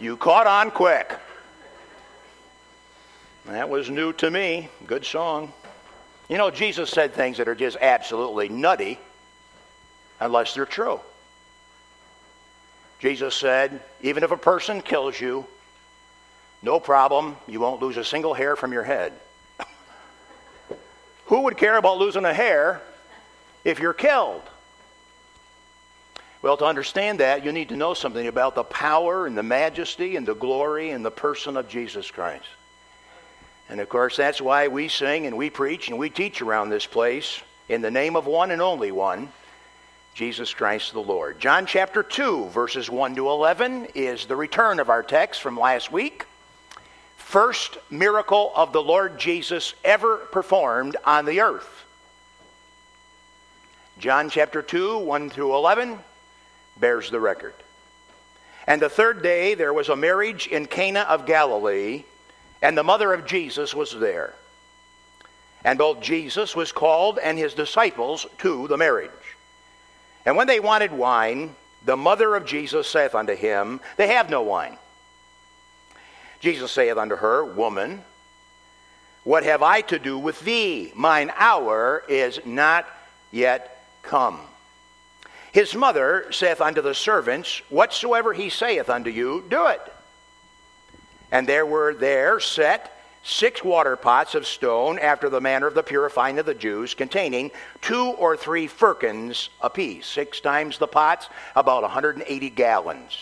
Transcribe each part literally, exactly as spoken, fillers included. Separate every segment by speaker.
Speaker 1: You caught on quick. That was new to me. Good song. You know, Jesus said things that are just absolutely nutty unless they're true. Jesus said, even if a person kills you, no problem, you won't lose a single hair from your head. Who would care about losing a hair if you're killed? Well, to understand that, you need to know something about the power and the majesty and the glory and the person of Jesus Christ. And of course, that's why we sing and we preach and we teach around this place in the name of one and only one, Jesus Christ the Lord. John chapter two, verses one to eleven is the return of our text from last week. First miracle of the Lord Jesus ever performed on the earth. John chapter two, one through eleven bears the record. And the third day there was a marriage in Cana of Galilee, and the mother of Jesus was there. And both Jesus was called and his disciples to the marriage. And when they wanted wine, the mother of Jesus saith unto him, They have no wine. Jesus saith unto her, Woman, what have I to do with thee? Mine hour is not yet come. His mother saith unto the servants, Whatsoever he saith unto you, do it. And there were there set six water pots of stone after the manner of the purifying of the Jews, containing two or three firkins apiece. Six times the pots, about one hundred eighty gallons.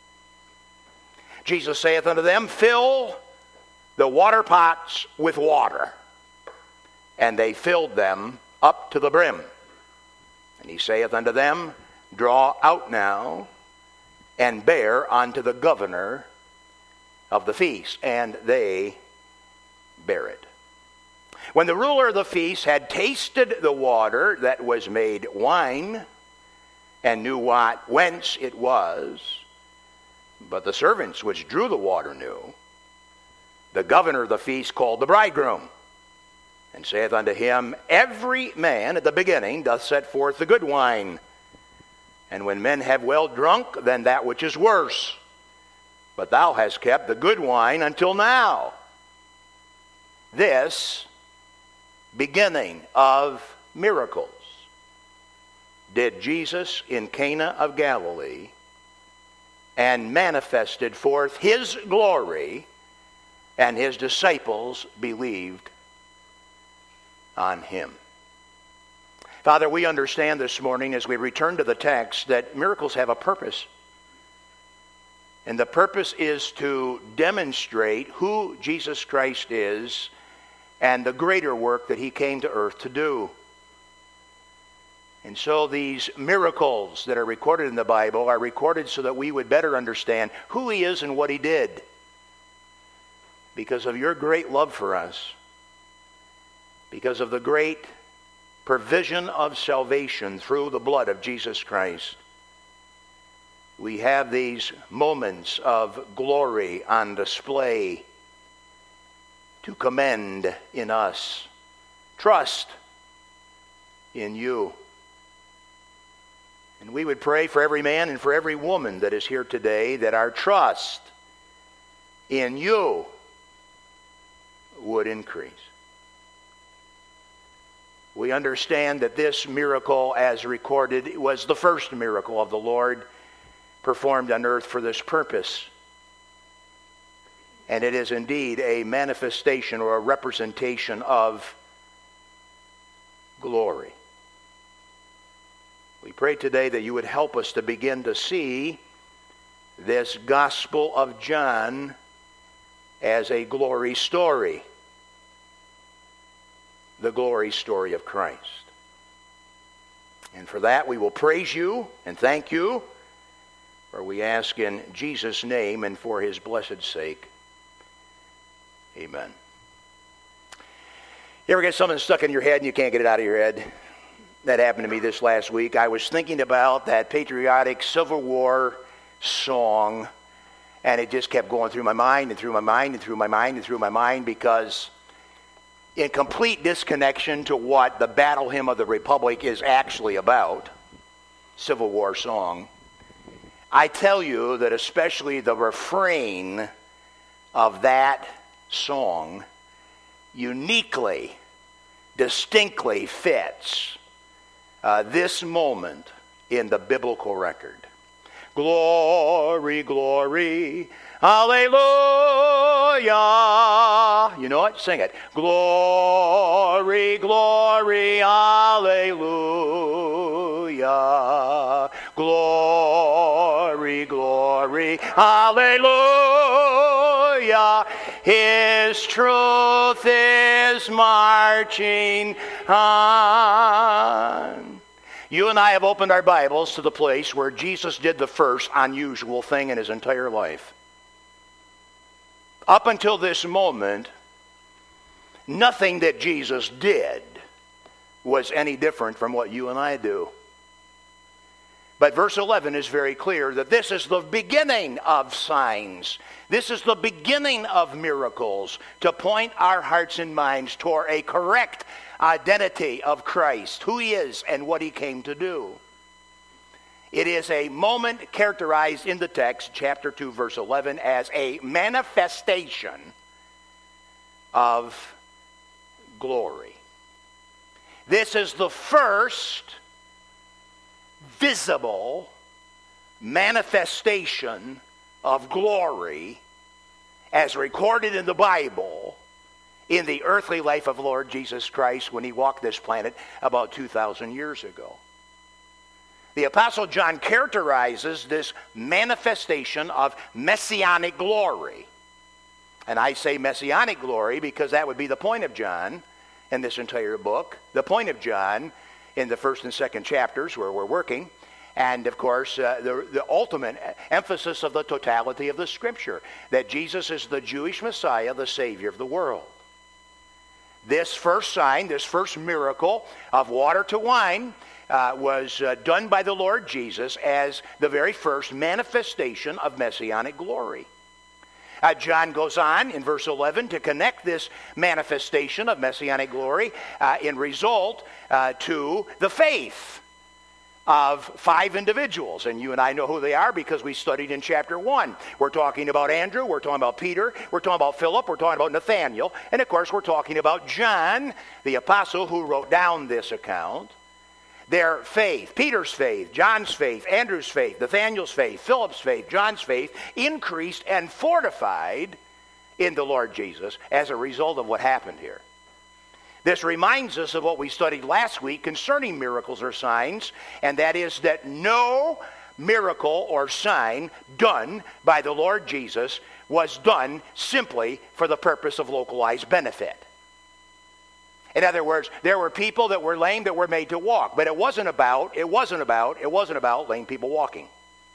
Speaker 1: Jesus saith unto them, Fill the water pots with water. And they filled them up to the brim. And he saith unto them, Draw out now, and bear unto the governor of the feast. And they bear it. When the ruler of the feast had tasted the water that was made wine, and knew what whence it was, but the servants which drew the water knew, the governor of the feast called the bridegroom, and saith unto him, Every man at the beginning doth set forth the good wine, and when men have well drunk, then that which is worse. But thou hast kept the good wine until now. This beginning of miracles did Jesus in Cana of Galilee, and manifested forth his glory, and his disciples believed on him. Father, we understand this morning as we return to the text that miracles have a purpose. And the purpose is to demonstrate who Jesus Christ is and the greater work that he came to earth to do. And so these miracles that are recorded in the Bible are recorded so that we would better understand who he is and what he did. Because of your great love for us, because of the great provision of salvation through the blood of Jesus Christ, we have these moments of glory on display to commend in us. Trust in you. And we would pray for every man and for every woman that is here today that our trust in you would increase. We understand that this miracle, as recorded, was the first miracle of the Lord performed on earth for this purpose. And it is indeed a manifestation or a representation of glory. We pray today that you would help us to begin to see this Gospel of John as a glory story. The glory story of Christ. And for that we will praise you and thank you, for we ask in Jesus' name and for his blessed sake. Amen. You ever get something stuck in your head and you can't get it out of your head? That happened to me this last week. I was thinking about that patriotic Civil War song, and it just kept going through my mind and through my mind and through my mind and through my mind because in complete disconnection to what the Battle Hymn of the Republic is actually about, Civil War song, I tell you that especially the refrain of that song uniquely, distinctly fits uh, this moment in the biblical record. Glory, glory, hallelujah. You know it? Sing it. Glory, glory, hallelujah. Glory, glory, hallelujah. His truth is marching on. You and I have opened our Bibles to the place where Jesus did the first unusual thing in his entire life. Up until this moment, nothing that Jesus did was any different from what you and I do. But verse eleven is very clear that this is the beginning of signs. This is the beginning of miracles to point our hearts and minds toward a correct identity of Christ, who he is and what he came to do. It is a moment characterized in the text, chapter two, verse eleven, as a manifestation of glory. This is the first visible manifestation of glory as recorded in the Bible in the earthly life of Lord Jesus Christ when he walked this planet about two thousand years ago. The Apostle John characterizes this manifestation of messianic glory. And I say messianic glory because that would be the point of John in this entire book. The point of John in the first and second chapters where we're working. And, of course, uh, the, the ultimate emphasis of the totality of the Scripture, that Jesus is the Jewish Messiah, the Savior of the world. This first sign, this first miracle of water to wine uh, was uh, done by the Lord Jesus as the very first manifestation of messianic glory. Uh, John goes on in verse eleven to connect this manifestation of messianic glory uh, in result uh, to the faith of five individuals. And you and I know who they are because we studied in chapter one. We're talking about Andrew, we're talking about Peter, we're talking about Philip, we're talking about Nathaniel, and of course we're talking about John, the apostle who wrote down this account. Their faith, Peter's faith, John's faith, Andrew's faith, Nathaniel's faith, Philip's faith, John's faith, increased and fortified in the Lord Jesus as a result of what happened here. This reminds us of what we studied last week concerning miracles or signs, and that is that no miracle or sign done by the Lord Jesus was done simply for the purpose of localized benefit. In other words, there were people that were lame that were made to walk, but it wasn't about, it wasn't about, it wasn't about lame people walking.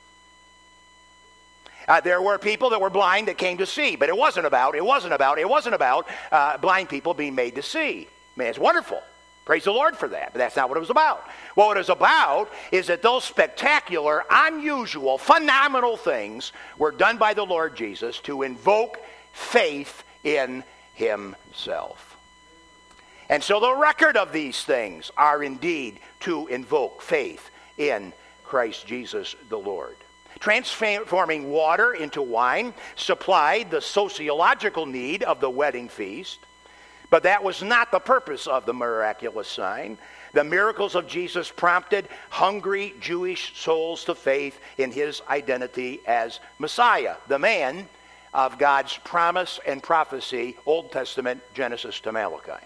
Speaker 1: Uh, there were people that were blind that came to see, but it wasn't about, it wasn't about, it wasn't about uh, blind people being made to see. I mean, it's wonderful. Praise the Lord for that, but that's not what it was about. What it was about is that those spectacular, unusual, phenomenal things were done by the Lord Jesus to invoke faith in himself. And so the record of these things are indeed to invoke faith in Christ Jesus the Lord. Transforming water into wine supplied the sociological need of the wedding feast, but that was not the purpose of the miraculous sign. The miracles of Jesus prompted hungry Jewish souls to faith in his identity as Messiah, the man of God's promise and prophecy, Old Testament, Genesis to Malachi.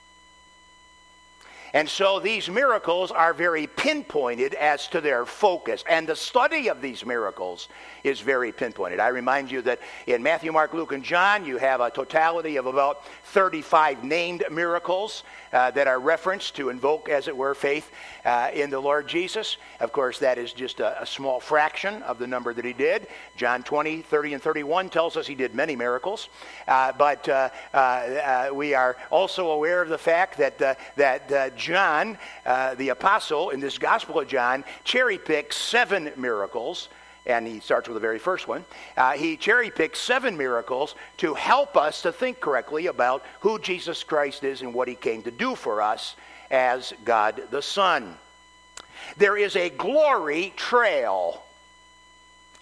Speaker 1: And so these miracles are very pinpointed as to their focus. And the study of these miracles is very pinpointed. I remind you that in Matthew, Mark, Luke, and John, you have a totality of about thirty-five named miracles uh, that are referenced to invoke, as it were, faith uh, in the Lord Jesus. Of course, that is just a, a small fraction of the number that he did. John twenty, thirty, and thirty-one tells us he did many miracles. Uh, but uh, uh, uh, we are also aware of the fact that, uh, that uh, John, uh, the apostle, in this Gospel of John, cherry-picked seven miracles, and he starts with the very first one. Uh, he cherry-picked seven miracles to help us to think correctly about who Jesus Christ is and what he came to do for us as God the Son. There is a glory trail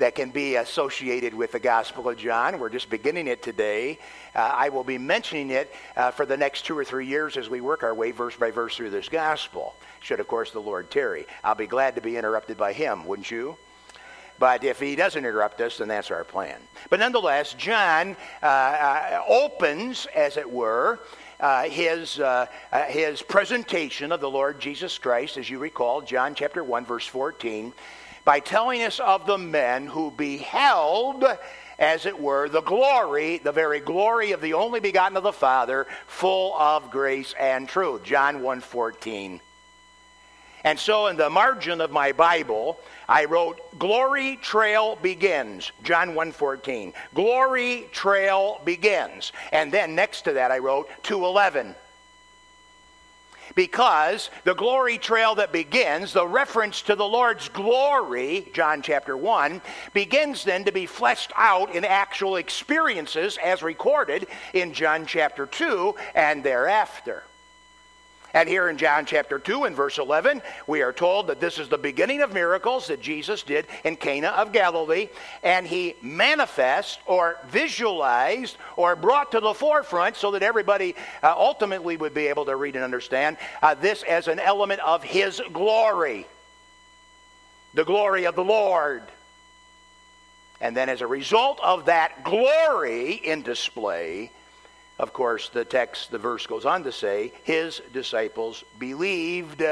Speaker 1: that can be associated with the Gospel of John. We're just beginning it today. Uh, I will be mentioning it uh, for the next two or three years as we work our way verse by verse through this Gospel. Should, of course, the Lord tarry. I'll be glad to be interrupted by him, wouldn't you? But if he doesn't interrupt us, then that's our plan. But nonetheless, John uh, uh, opens, as it were, uh, his, uh, uh, his presentation of the Lord Jesus Christ, as you recall, John chapter one, verse fourteen, by telling us of the men who beheld, as it were, the glory, the very glory of the only begotten of the Father, full of grace and truth. John one fourteen. And so in the margin of my Bible, I wrote, Glory Trail Begins, John one fourteen. Glory Trail Begins. And then next to that I wrote, two eleven. Because the glory trail that begins, the reference to the Lord's glory, John chapter one, begins then to be fleshed out in actual experiences as recorded in John chapter two and thereafter. And here in John chapter two and verse eleven, we are told that this is the beginning of miracles that Jesus did in Cana of Galilee, and he manifests or visualized or brought to the forefront so that everybody uh, ultimately would be able to read and understand uh, this as an element of his glory, the glory of the Lord. And then as a result of that glory in display, of course, the text, the verse goes on to say, his disciples believed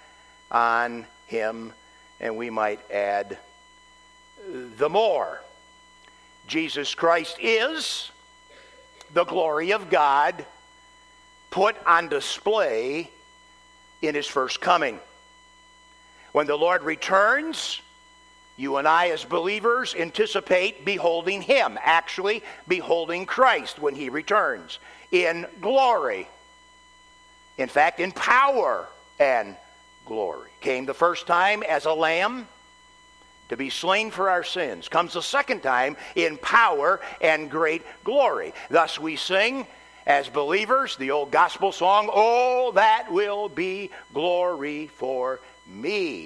Speaker 1: on him, and we might add, the more. Jesus Christ is the glory of God put on display in his first coming. When the Lord returns, you and I as believers anticipate beholding him, actually beholding Christ when he returns in glory. In fact, in power and glory. Came the first time as a lamb to be slain for our sins. Comes the second time in power and great glory. Thus we sing as believers the old gospel song, "Oh, that will be glory for me."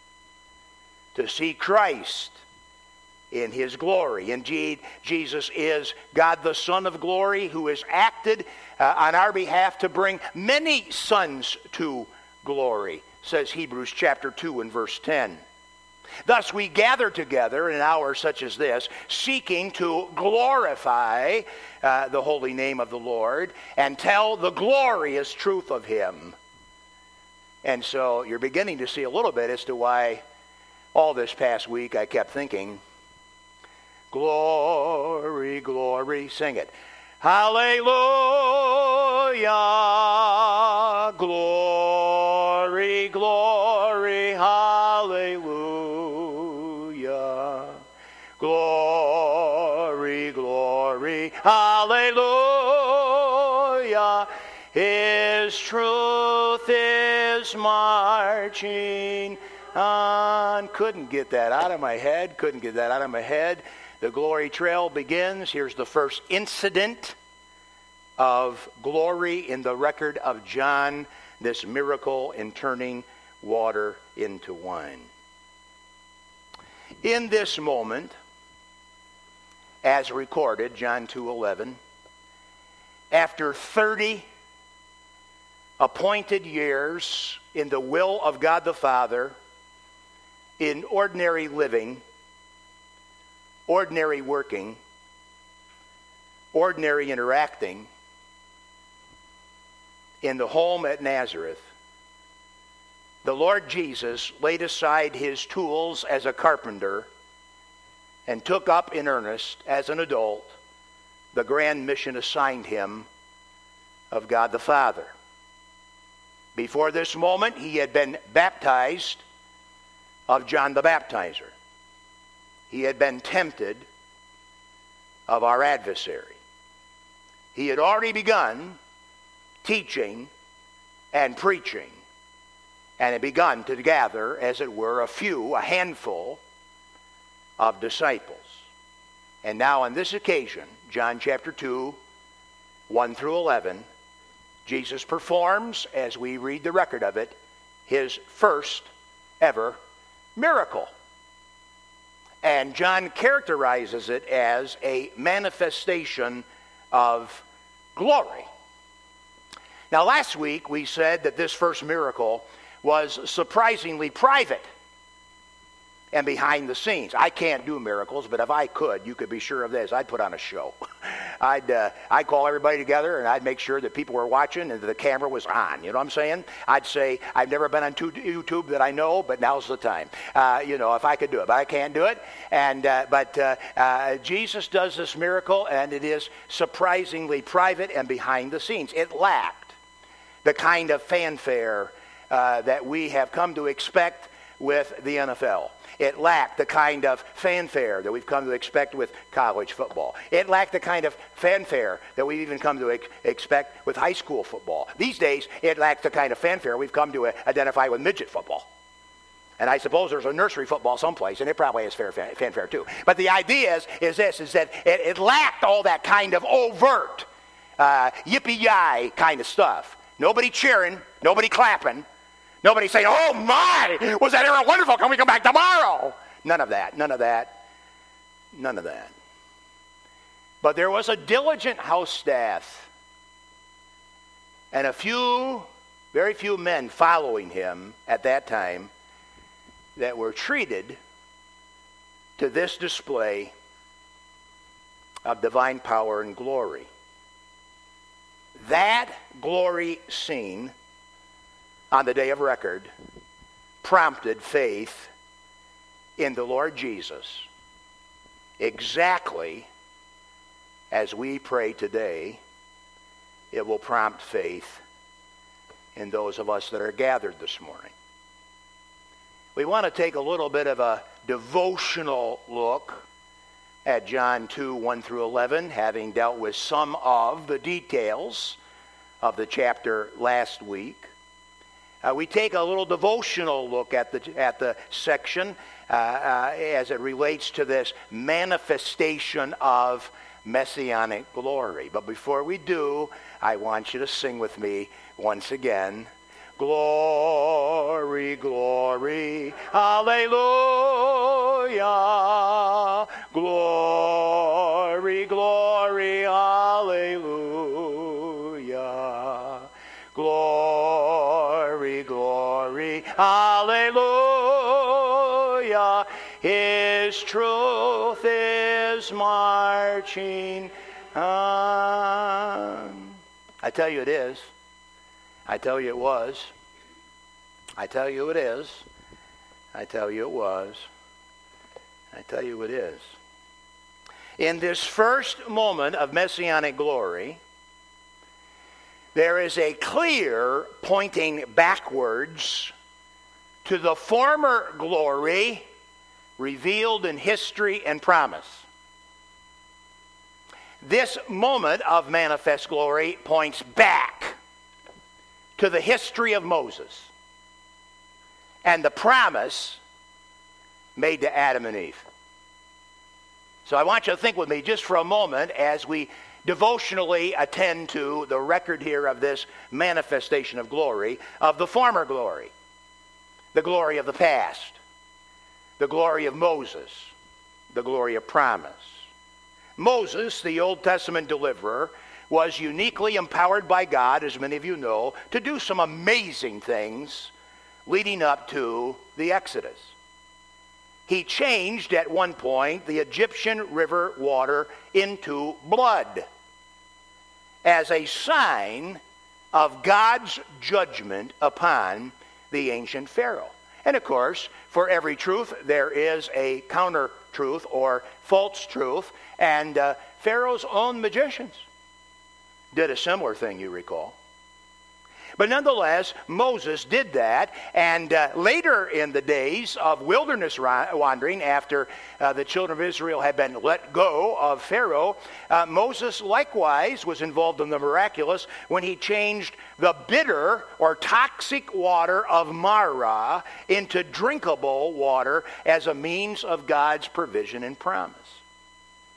Speaker 1: To see Christ in his glory. Indeed, Jesus is God the Son of glory who has acted uh, on our behalf to bring many sons to glory, says Hebrews chapter two and verse ten. Thus we gather together in an hour such as this, seeking to glorify uh, the holy name of the Lord and tell the glorious truth of him. And so you're beginning to see a little bit as to why all this past week I kept thinking, glory, glory, sing it. Hallelujah, glory, glory, hallelujah. Glory, glory, hallelujah. His truth is marching on. Couldn't get that out of my head. Couldn't get that out of my head. The glory trail begins. Here's the first incident of glory in the record of John, this miracle in turning water into wine. In this moment, as recorded, John two eleven, after thirty appointed years in the will of God the Father, in ordinary living, ordinary working, ordinary interacting, in the home at Nazareth, the Lord Jesus laid aside his tools as a carpenter and took up in earnest, as an adult, the grand mission assigned him of God the Father. Before this moment, he had been baptized of John the Baptizer. He had been tempted of our adversary. He had already begun teaching and preaching, and had begun to gather, as it were, a few, a handful of disciples. And now on this occasion, John chapter two, one through eleven, Jesus performs, as we read the record of it, his first ever miracle. And John characterizes it as a manifestation of glory. Now, last week we said that this first miracle was surprisingly private and behind the scenes. I can't do miracles, but if I could, you could be sure of this, I'd put on a show. I'd uh, I'd call everybody together, and I'd make sure that people were watching and that the camera was on. You know what I'm saying? I'd say, I've never been on YouTube that I know, but now's the time. Uh, you know, if I could do it, but I can't do it. And uh, But uh, uh, Jesus does this miracle, and it is surprisingly private and behind the scenes. It lacked the kind of fanfare uh, that we have come to expect with the N F L. It lacked the kind of fanfare that we've come to expect with college football. It lacked the kind of fanfare that we've even come to ex- expect with high school football. These days, it lacks the kind of fanfare we've come to uh, identify with midget football. And I suppose there's a nursery football someplace, and it probably has fair fan- fanfare too. But the idea is, is this, is that it, it lacked all that kind of overt, uh, yippee-yi kind of stuff. Nobody cheering, nobody clapping. Nobody saying, oh my, was that era wonderful? Can we come back tomorrow? None of that, none of that, none of that. But there was a diligent house staff and a few, very few men following him at that time that were treated to this display of divine power and glory. That glory scene on the day of record prompted faith in the Lord Jesus exactly as we pray today. It will prompt faith in those of us that are gathered this morning. We want to take a little bit of a devotional look at John two, one through eleven, having dealt with some of the details of the chapter last week. Uh, we take a little devotional look at the at the section uh, uh, as it relates to this manifestation of messianic glory. But before we do, I want you to sing with me once again. Glory, glory, hallelujah. Glory, glory, hallelujah. Glory, glory, hallelujah. His truth is marching on. I tell you it is. I tell you it was. I tell you it is. I tell you it was. I tell you it is. In this first moment of messianic glory, there is a clear pointing backwards to the former glory revealed in history and promise. This moment of manifest glory points back to the history of Moses and the promise made to Adam and Eve. So I want you to think with me just for a moment as we devotionally attend to the record here of this manifestation of glory, of the former glory, the glory of the past, the glory of Moses, the glory of promise. Moses, the Old Testament deliverer, was uniquely empowered by God, as many of you know, to do some amazing things leading up to the Exodus. He changed at one point the Egyptian river water into blood as a sign of God's judgment upon the ancient Pharaoh. And of course, for every truth, there is a counter-truth or false truth, and uh, Pharaoh's own magicians did a similar thing, you recall. But nonetheless, Moses did that, and uh, later in the days of wilderness wandering, after uh, the children of Israel had been let go of Pharaoh, uh, Moses likewise was involved in the miraculous when he changed the bitter or toxic water of Marah into drinkable water as a means of God's provision and promise.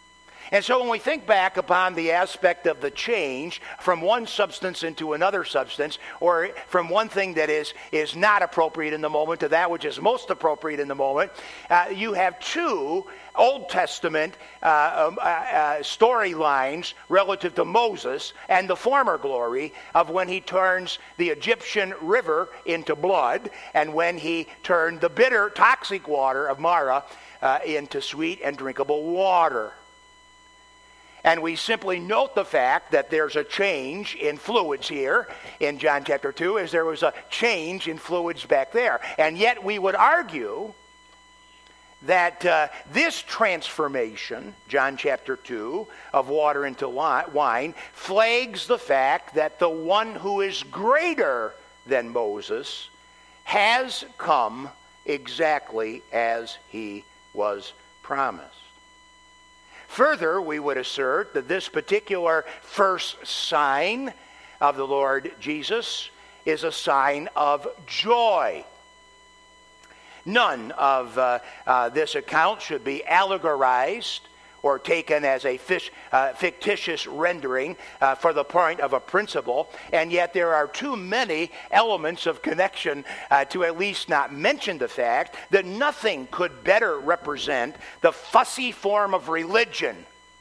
Speaker 1: And so when we think back upon the aspect of the change from one substance into another substance, or from one thing that is, is not appropriate in the moment to that which is most appropriate in the moment, uh, you have two Old Testament uh, um, uh, uh, storylines relative to Moses and the former glory of when he turns the Egyptian river into blood, and when he turned the bitter, toxic water of Marah uh, into sweet and drinkable water. And we simply note the fact that there's a change in fluids here in John chapter two, as there was a change in fluids back there. And yet we would argue that uh, this transformation, John chapter two, of water into wine, flags the fact that the one who is greater than Moses has come exactly as he was promised. Further, we would assert that this particular first sign of the Lord Jesus is a sign of joy. None of uh, uh, this account should be allegorized or taken as a fish, uh, fictitious rendering uh, for the point of a principle, and yet there are too many elements of connection uh, to at least not mention the fact that nothing could better represent the fussy form of religion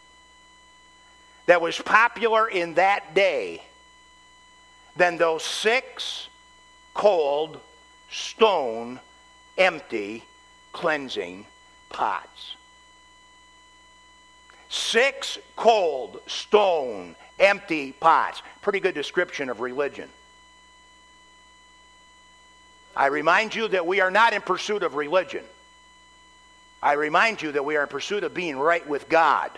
Speaker 1: that was popular in that day than those six cold, stone, empty, cleansing pots. Six cold, stone, empty pots. Pretty good description of religion. I remind you that we are not in pursuit of religion. I remind you that we are in pursuit of being right with God.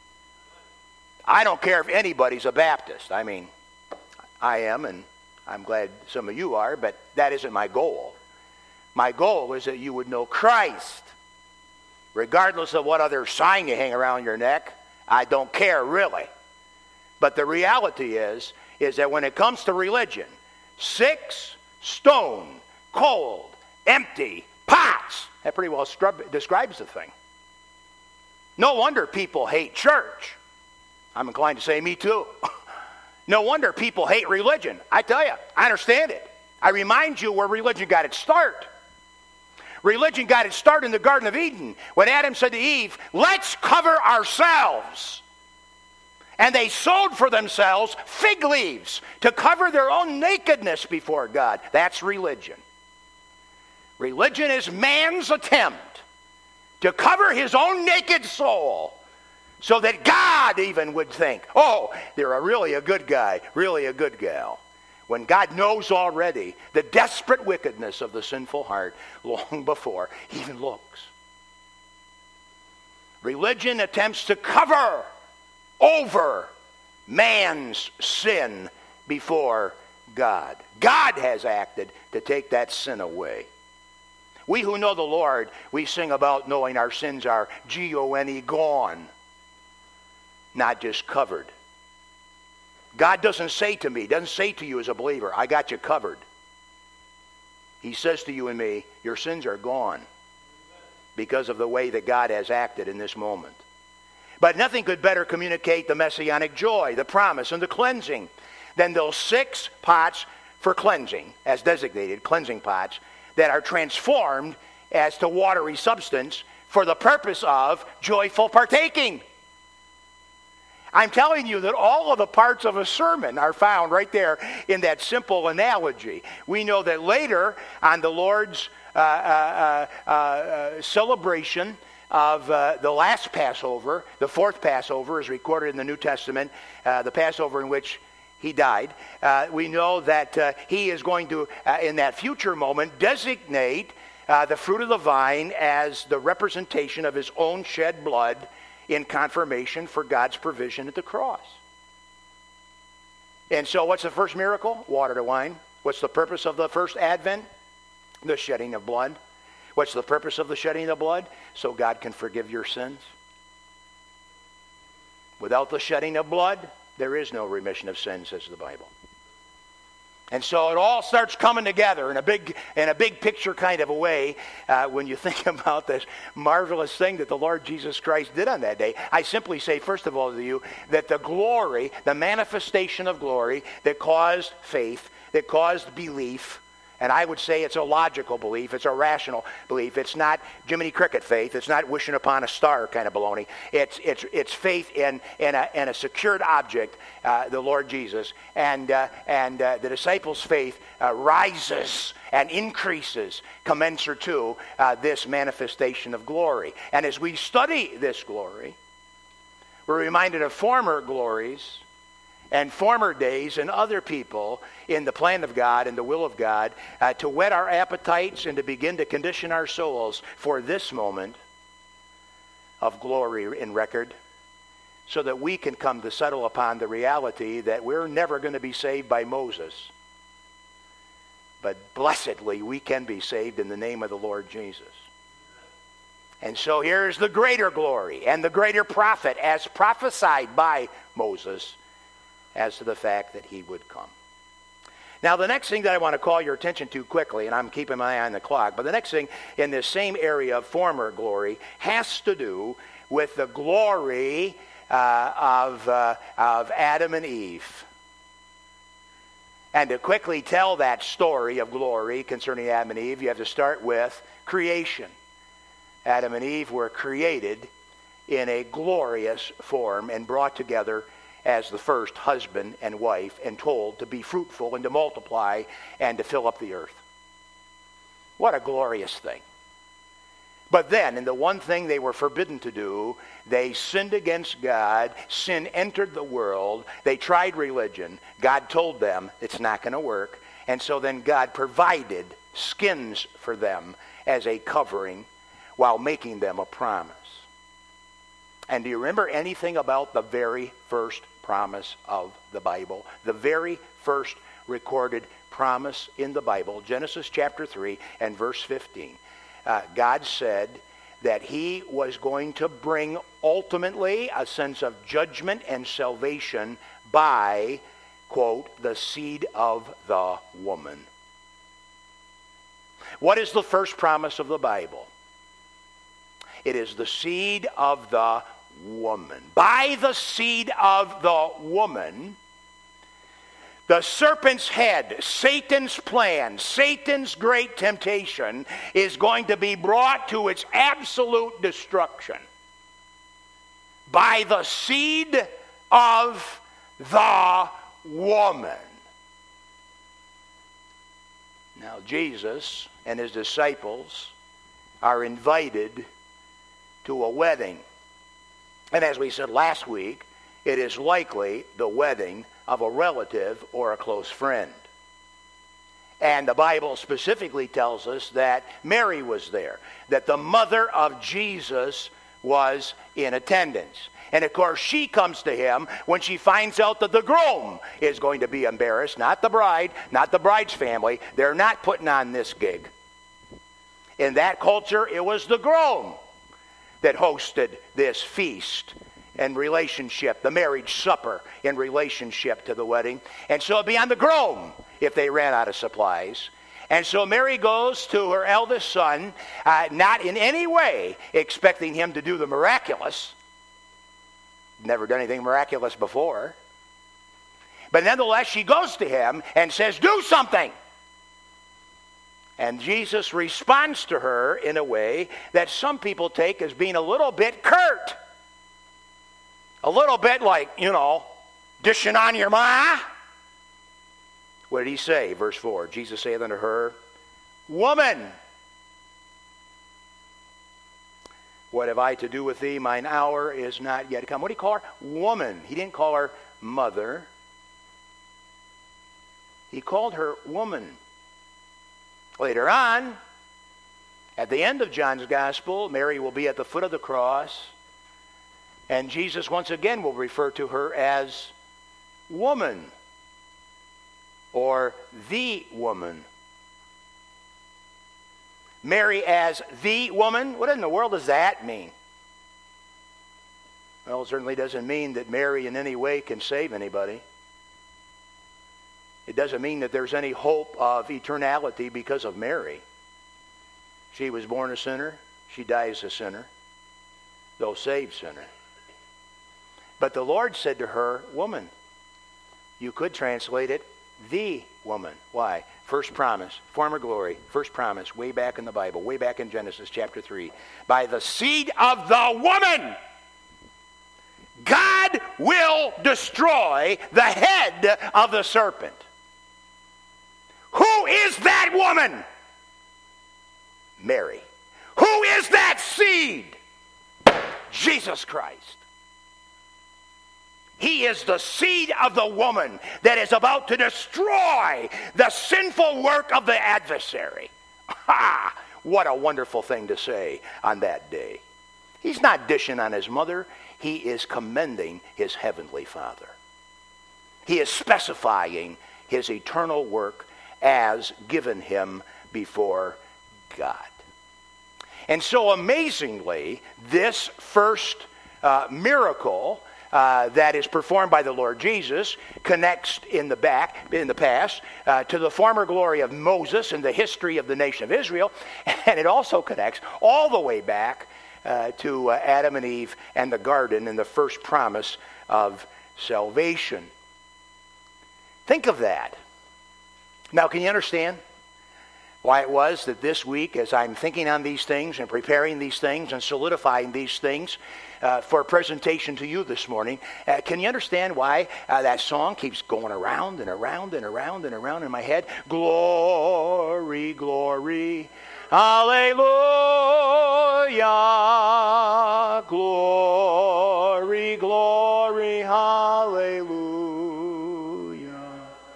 Speaker 1: I don't care if anybody's a Baptist. I mean, I am, and I'm glad some of you are, but that isn't my goal. My goal is that you would know Christ. Regardless of what other sign you hang around your neck, I don't care really. But the reality is, is that when it comes to religion, six stone, cold, empty pots, that pretty well scrub, describes the thing. No wonder people hate church. I'm inclined to say me too. No wonder people hate religion. I tell you, I understand it. I remind you where religion got its start. Religion got its start in the Garden of Eden when Adam said to Eve, let's cover ourselves. And they sewed for themselves fig leaves to cover their own nakedness before God. That's religion. Religion is man's attempt to cover his own naked soul so that God even would think, oh, they're a really a good guy, really a good gal. When God knows already the desperate wickedness of the sinful heart long before he even looks. Religion attempts to cover over man's sin before God. God has acted to take that sin away. We who know the Lord, we sing about knowing our sins are G O N E, gone, not just covered. God doesn't say to me, doesn't say to you as a believer, I got you covered. He says to you and me, your sins are gone because of the way that God has acted in this moment. But nothing could better communicate the messianic joy, the promise, and the cleansing than those six pots for cleansing, as designated cleansing pots, that are transformed as to watery substance for the purpose of joyful partaking. I'm telling you that all of the parts of a sermon are found right there in that simple analogy. We know that later on the Lord's uh, uh, uh, uh, celebration of uh, the last Passover, the fourth Passover is recorded in the New Testament, uh, the Passover in which he died. Uh, we know that uh, he is going to, uh, in that future moment, designate uh, the fruit of the vine as the representation of his own shed blood in confirmation for God's provision at the cross. And so what's the first miracle? Water to wine. What's the purpose of the first advent? The shedding of blood. What's the purpose of the shedding of blood? So God can forgive your sins. Without the shedding of blood, there is no remission of sins, says the Bible. And so it all starts coming together in a big, in a big picture kind of a way uh, when you think about this marvelous thing that the Lord Jesus Christ did on that day. I simply say, first of all to you, that the glory, the manifestation of glory that caused faith, that caused belief, and I would say it's a logical belief, it's a rational belief. It's not Jiminy Cricket faith. It's not wishing upon a star kind of baloney. It's it's it's faith in in a, in a secured object, uh, the Lord Jesus, and uh, and uh, the disciples' faith uh, rises and increases commensurate to uh, this manifestation of glory. And as we study this glory, we're reminded of former glories and former days and other people in the plan of God and the will of God uh, to whet our appetites and to begin to condition our souls for this moment of glory in record, so that we can come to settle upon the reality that we're never going to be saved by Moses, but blessedly we can be saved in the name of the Lord Jesus. And so here's the greater glory and the greater prophet as prophesied by Moses as to the fact that he would come. Now, the next thing that I want to call your attention to quickly, and I'm keeping my eye on the clock, but the next thing in this same area of former glory has to do with the glory uh, of, uh, of Adam and Eve. And to quickly tell that story of glory concerning Adam and Eve, you have to start with creation. Adam and Eve were created in a glorious form and brought together as the first husband and wife and told to be fruitful and to multiply and to fill up the earth. What a glorious thing. But then, in the one thing they were forbidden to do, they sinned against God. Sin entered the world. They tried religion. God told them it's not going to work. And so then God provided skins for them as a covering while making them a promise. And do you remember anything about the very first promise of the Bible? The very first recorded promise in the Bible, Genesis chapter three and verse fifteen. Uh, God said that he was going to bring ultimately a sense of judgment and salvation by, quote, the seed of the woman. What is the first promise of the Bible? It is the seed of the woman. By the seed of the woman, the serpent's head, Satan's plan, Satan's great temptation is going to be brought to its absolute destruction. By the seed of the woman. Now, Jesus and his disciples are invited to a wedding. And as we said last week, it is likely the wedding of a relative or a close friend. And the Bible specifically tells us that Mary was there, that the mother of Jesus was in attendance. And of course, she comes to him when she finds out that the groom is going to be embarrassed, not the bride, not the bride's family. They're not putting on this gig. In that culture, it was the groom that hosted this feast and relationship, the marriage supper in relationship to the wedding. And so it'd be on the groom if they ran out of supplies. And so Mary goes to her eldest son, uh, not in any way expecting him to do the miraculous. Never done anything miraculous before. But nonetheless, she goes to him and says, do something. And Jesus responds to her in a way that some people take as being a little bit curt. A little bit like, you know, dishing on your ma. What did he say? Verse four, Jesus saith unto her, woman, what have I to do with thee? Mine hour is not yet come. What did he call her? Woman. He didn't call her mother. He called her woman. Later on, at the end of John's Gospel, Mary will be at the foot of the cross, and Jesus once again will refer to her as woman, or the woman. Mary as the woman, what in the world does that mean? Well, it certainly doesn't mean that Mary in any way can save anybody. It doesn't mean that there's any hope of eternality because of Mary. She was born a sinner. She dies a sinner, though saved sinner. But the Lord said to her, woman. You could translate it, the woman. Why? First promise, former glory, first promise, way back in the Bible, way back in Genesis chapter three. By the seed of the woman, God will destroy the head of the serpent. Who is that woman? Mary. Who is that seed? Jesus Christ. He is the seed of the woman that is about to destroy the sinful work of the adversary. Ha! What a wonderful thing to say on that day. He's not dishing on his mother. He is commending his heavenly Father. He is specifying his eternal work as given him before God. And so amazingly, this first uh, miracle Uh, that is performed by the Lord Jesus connects in the back, in the past, uh, to the former glory of Moses and the history of the nation of Israel, and it also connects all the way back uh, to uh, Adam and Eve and the garden and the first promise of salvation. Think of that. Now, can you understand why it was that this week, as I'm thinking on these things and preparing these things and solidifying these things uh, for presentation to you this morning, uh, can you understand why uh, that song keeps going around and around and around and around in my head? Glory, glory, hallelujah. Glory, glory, hallelujah.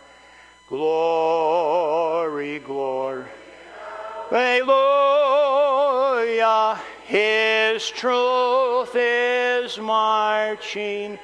Speaker 1: Glory, glory. Hallelujah, his truth is marching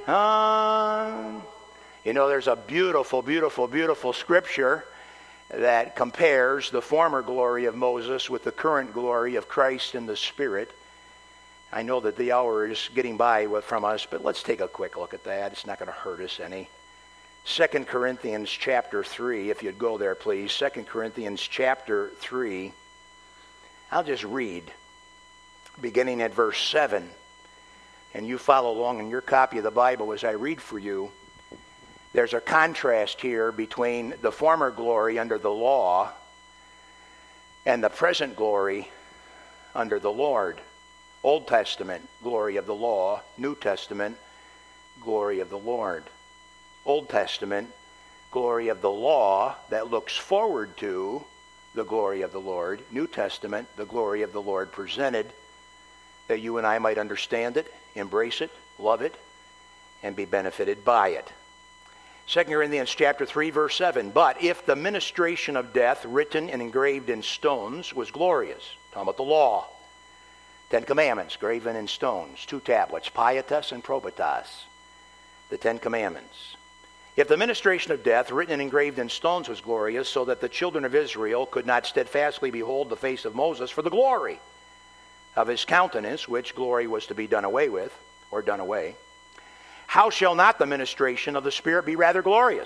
Speaker 1: on. You know, there's a beautiful, beautiful, beautiful scripture that compares the former glory of Moses with the current glory of Christ in the Spirit. I know that the hour is getting by from us, but let's take a quick look at that. It's not going to hurt us any. Second Corinthians chapter three, if you'd go there, please. Second Corinthians chapter three. I'll just read, beginning at verse seven. And you follow along in your copy of the Bible as I read for you. There's a contrast here between the former glory under the law and the present glory under the Lord. Old Testament, glory of the law. New Testament, glory of the Lord. Old Testament, glory of the law that looks forward to the glory of the Lord. New Testament, the glory of the Lord presented, that you and I might understand it, embrace it, love it, and be benefited by it. Second Corinthians chapter three, verse seven. But if the ministration of death, written and engraved in stones, was glorious, talking about the law, Ten Commandments, graven in stones, two tablets, Pietas and Probitas, the Ten Commandments. If the ministration of death, written and engraved in stones, was glorious, so that the children of Israel could not steadfastly behold the face of Moses for the glory of his countenance, which glory was to be done away with, or done away, how shall not the ministration of the Spirit be rather glorious?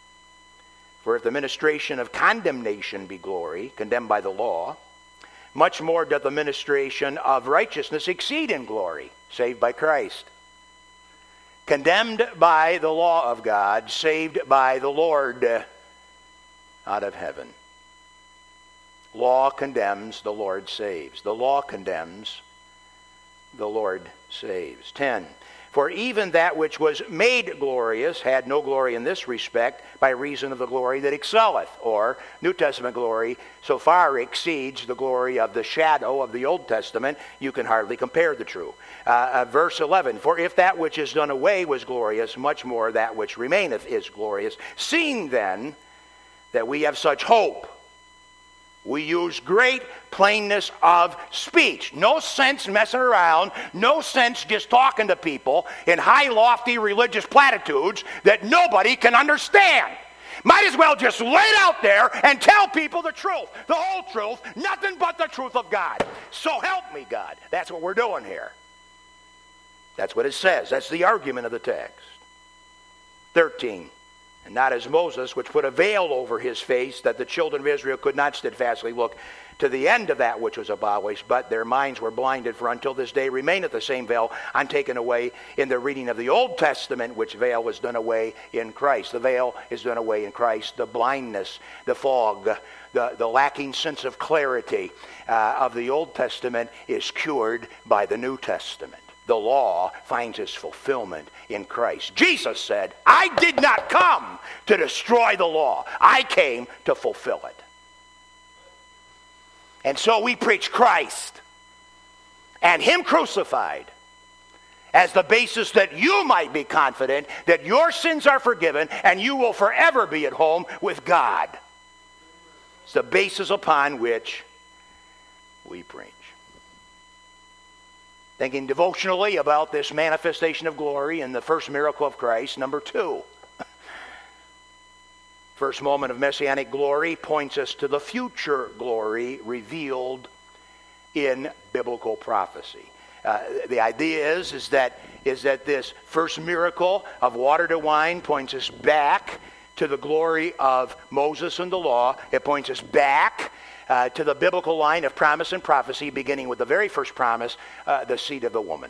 Speaker 1: For if the ministration of condemnation be glory, condemned by the law, much more doth the ministration of righteousness exceed in glory, saved by Christ. Condemned by the law of God, saved by the Lord out of heaven. Law condemns, the Lord saves. The law condemns, the Lord saves. ten. For even that which was made glorious had no glory in this respect by reason of the glory that excelleth, or New Testament glory so far exceeds the glory of the shadow of the Old Testament, you can hardly compare the two. Uh, uh, verse eleven, for if that which is done away was glorious, much more that which remaineth is glorious. Seeing then that we have such hope, we use great plainness of speech. No sense messing around. No sense just talking to people in high, lofty religious platitudes that nobody can understand. Might as well just lay it out there and tell people the truth, the whole truth, nothing but the truth of God. So help me, God. That's what we're doing here. That's what it says. That's the argument of the text. thirteen. And not as Moses, which put a veil over his face, that the children of Israel could not steadfastly look to the end of that which was abolished, but their minds were blinded, for until this day remaineth the same veil untaken away in the reading of the Old Testament, which veil was done away in Christ. The veil is done away in Christ. The blindness, the fog, the, the lacking sense of clarity uh, of the Old Testament is cured by the New Testament. The law finds its fulfillment in Christ. Jesus said, I did not come to destroy the law. I came to fulfill it. And so we preach Christ and Him crucified as the basis that you might be confident that your sins are forgiven and you will forever be at home with God. It's the basis upon which we preach. Thinking devotionally about this manifestation of glory and the first miracle of Christ, number two. First moment of messianic glory points us to the future glory revealed in biblical prophecy. Uh, the idea is, is, that, is that this first miracle of water to wine points us back to the glory of Moses and the law. It points us back uh, to the biblical line of promise and prophecy, beginning with the very first promise, uh, the seed of the woman.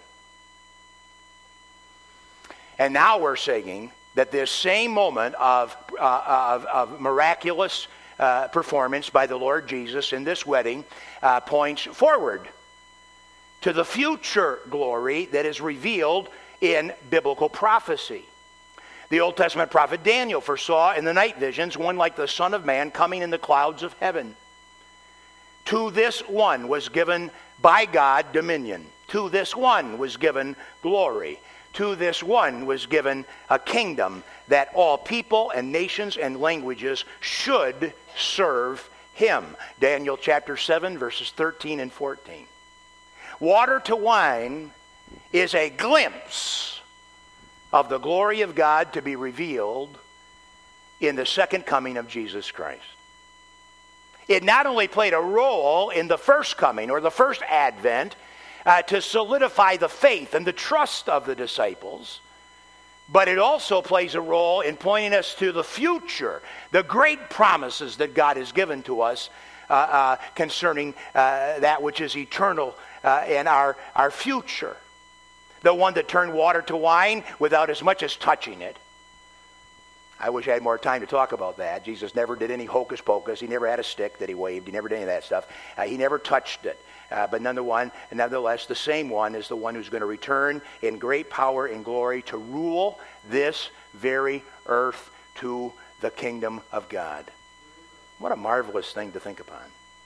Speaker 1: And now we're saying that this same moment of, uh, of, of miraculous uh, performance by the Lord Jesus in this wedding uh, points forward to the future glory that is revealed in biblical prophecy. The Old Testament prophet Daniel foresaw in the night visions one like the Son of Man coming in the clouds of heaven. To this one was given by God dominion. To this one was given glory. To this one was given a kingdom that all people and nations and languages should serve him. Daniel chapter seven, verses thirteen and fourteen. Water to wine is a glimpse of the glory of God to be revealed in the second coming of Jesus Christ. It not only played a role in the first coming or the first advent, Uh, to solidify the faith and the trust of the disciples, but it also plays a role in pointing us to the future, the great promises that God has given to us uh, uh, concerning uh, that which is eternal uh, in our, our future. The one that turned water to wine without as much as touching it. I wish I had more time to talk about that. Jesus never did any hocus pocus. He never had a stick that he waved. He never did any of that stuff. Uh, he never touched it. Uh, but nonetheless, the same one is the one who's going to return in great power and glory to rule this very earth to the kingdom of God. What a marvelous thing to think upon.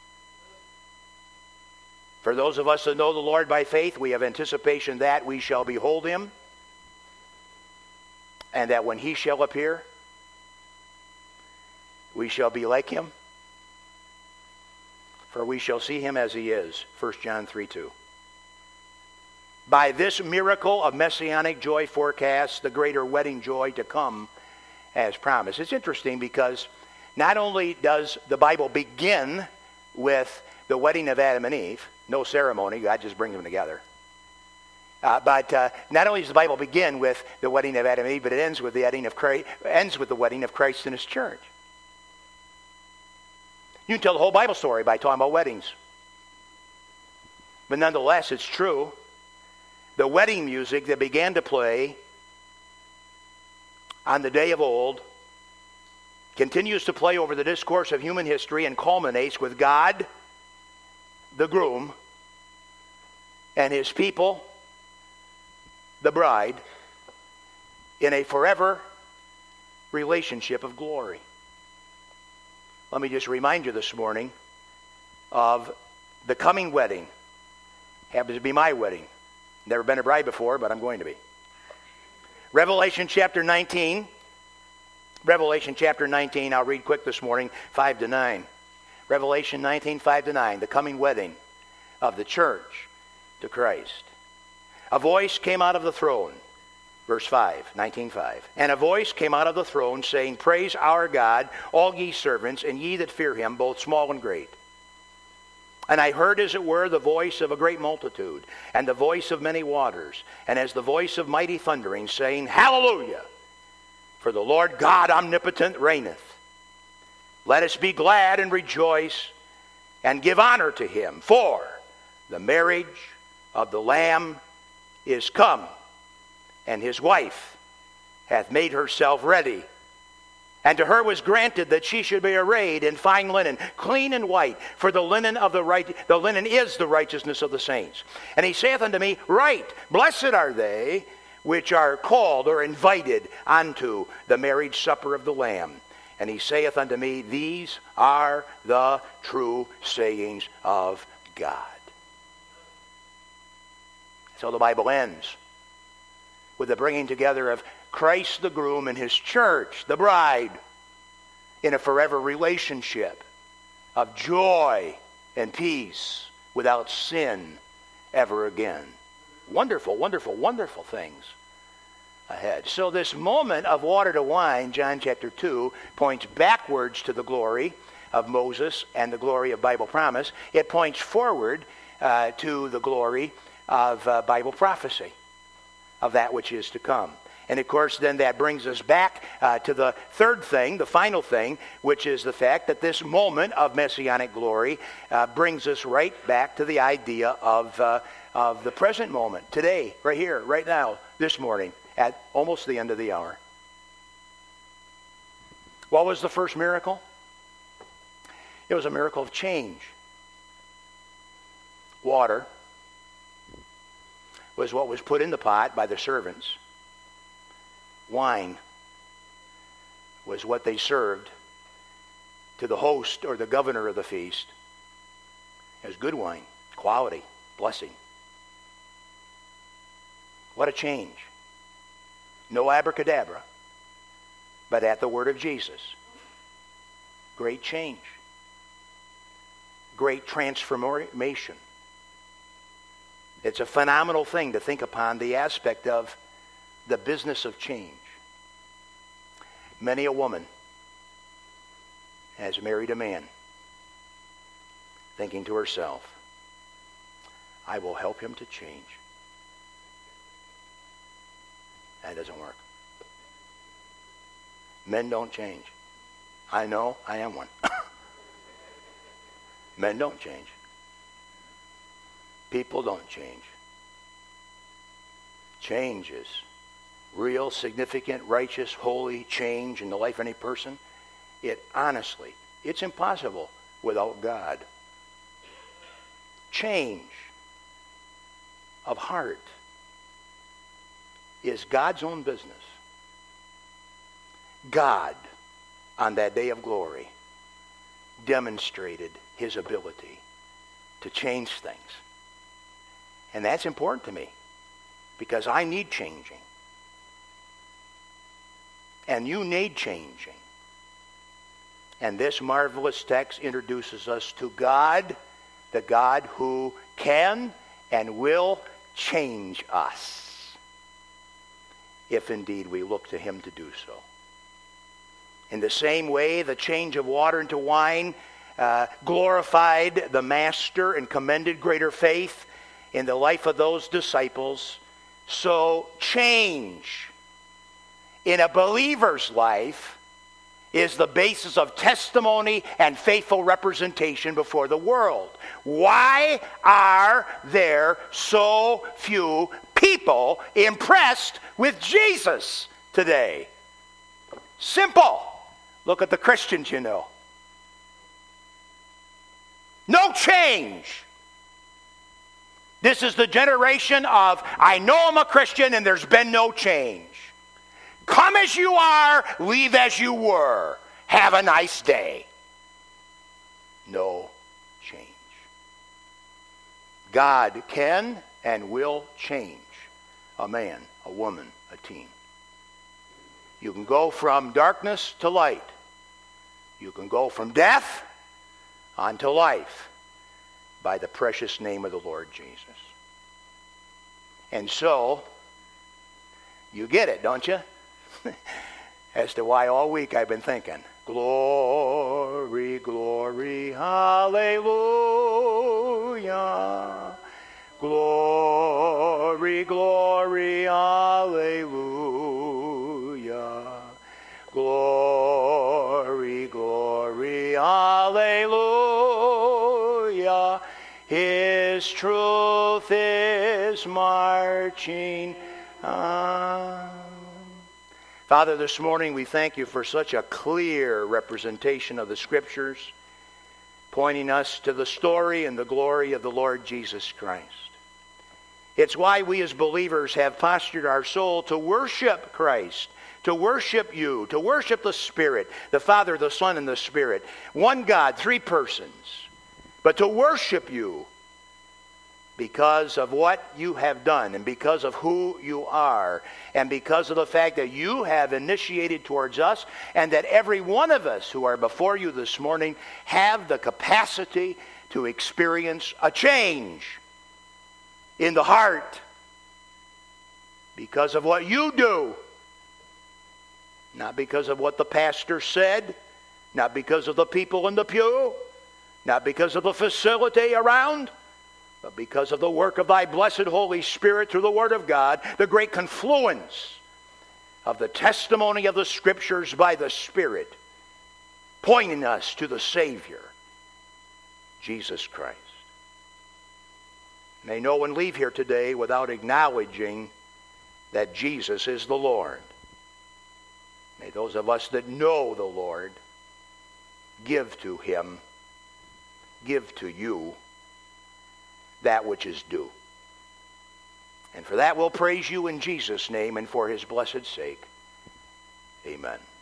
Speaker 1: For those of us that know the Lord by faith, we have anticipation that we shall behold him, and that when he shall appear, we shall be like him. For we shall see him as he is. First John three two. By this miracle of messianic joy forecasts the greater wedding joy to come as promised. It's interesting because not only does the Bible begin with the wedding of Adam and Eve, no ceremony, God just brings them together. Uh, but uh, not only does the Bible begin with the wedding of Adam and Eve, but it ends with the wedding of Christ, ends with the wedding of Christ and his church. You can tell the whole Bible story by talking about weddings. But nonetheless, it's true. The wedding music that began to play on the day of old continues to play over the discourse of human history and culminates with God, the groom, and his people, the bride, in a forever relationship of glory. Let me just remind you this morning of the coming wedding. Happens to be my wedding. Never been a bride before, but I'm going to be. Revelation chapter nineteen. Revelation chapter nineteen, I'll read quick this morning, five to nine. Revelation nineteen, five to nine, the coming wedding of the church to Christ. A voice came out of the throne. Verse five, nineteen five. And a voice came out of the throne saying, Praise our God, all ye servants, and ye that fear him, both small and great. And I heard, as it were, the voice of a great multitude, and the voice of many waters, and as the voice of mighty thundering, saying, Hallelujah! For the Lord God omnipotent reigneth. Let us be glad and rejoice and give honor to him. For the marriage of the Lamb is come, and his wife hath made herself ready. And to her was granted that she should be arrayed in fine linen, clean and white, for the linen of the right the linen is the righteousness of the saints. And he saith unto me, Right, blessed are they which are called or invited unto the marriage supper of the Lamb. And he saith unto me, These are the true sayings of God. So the Bible ends with the bringing together of Christ the groom and his church, the bride, in a forever relationship of joy and peace without sin ever again. Wonderful, wonderful, wonderful things ahead. So this moment of water to wine, John chapter two, points backwards to the glory of Moses and the glory of Bible promise. It points forward uh, to the glory of uh, Bible prophecy, of that which is to come. And of course, then that brings us back uh, to the third thing, the final thing, which is the fact that this moment of messianic glory uh, brings us right back to the idea of, uh, of the present moment, today, right here, right now, this morning, at almost the end of the hour. What was the first miracle? It was a miracle of change. Water was what was put in the pot by the servants. Wine was what they served to the host or the governor of the feast. It was good wine, quality, blessing. What a change. No abracadabra, but at the word of Jesus. Great change. Great transformation. It's a phenomenal thing to think upon the aspect of the business of change. Many a woman has married a man thinking to herself, I will help him to change. That doesn't work. Men don't change. I know, I am one. Men don't change. People don't change. Change is real, significant, righteous, holy change in the life of any person. It honestly, it's impossible without God. Change of heart is God's own business. God, on that day of glory, demonstrated his ability to change things. And that's important to me because I need changing. And you need changing. And this marvelous text introduces us to God, the God who can and will change us, if indeed we look to him to do so. In the same way, the change of water into wine uh, glorified the Master and commended greater faith in the life of those disciples. So change in a believer's life is the basis of testimony and faithful representation before the world. Why are there so few people impressed with Jesus today? Simple. Look at the Christians you know. No change. This is the generation of, I know I'm a Christian and there's been no change. Come as you are, leave as you were. Have a nice day. No change. God can and will change a man, a woman, a teen. You can go from darkness to light. You can go from death unto life by the precious name of the Lord Jesus. And so, you get it, don't you? As to why all week I've been thinking, glory, glory, hallelujah. Glory, glory, hallelujah. His truth is marching on. Father, this morning we thank you for such a clear representation of the Scriptures, pointing us to the story and the glory of the Lord Jesus Christ. It's why we as believers have postured our soul to worship Christ, to worship you, to worship the Spirit, the Father, the Son, and the Spirit. One God, three persons. But to worship you because of what you have done and because of who you are and because of the fact that you have initiated towards us and that every one of us who are before you this morning have the capacity to experience a change in the heart because of what you do. Not because of what the pastor said, not because of the people in the pew, not because of the facility around, but because of the work of thy blessed Holy Spirit through the Word of God, the great confluence of the testimony of the Scriptures by the Spirit, pointing us to the Savior, Jesus Christ. May no one leave here today without acknowledging that Jesus is the Lord. May those of us that know the Lord give to Him, give to you that which is due. And for that we'll praise you in Jesus' name and for His blessed sake. Amen.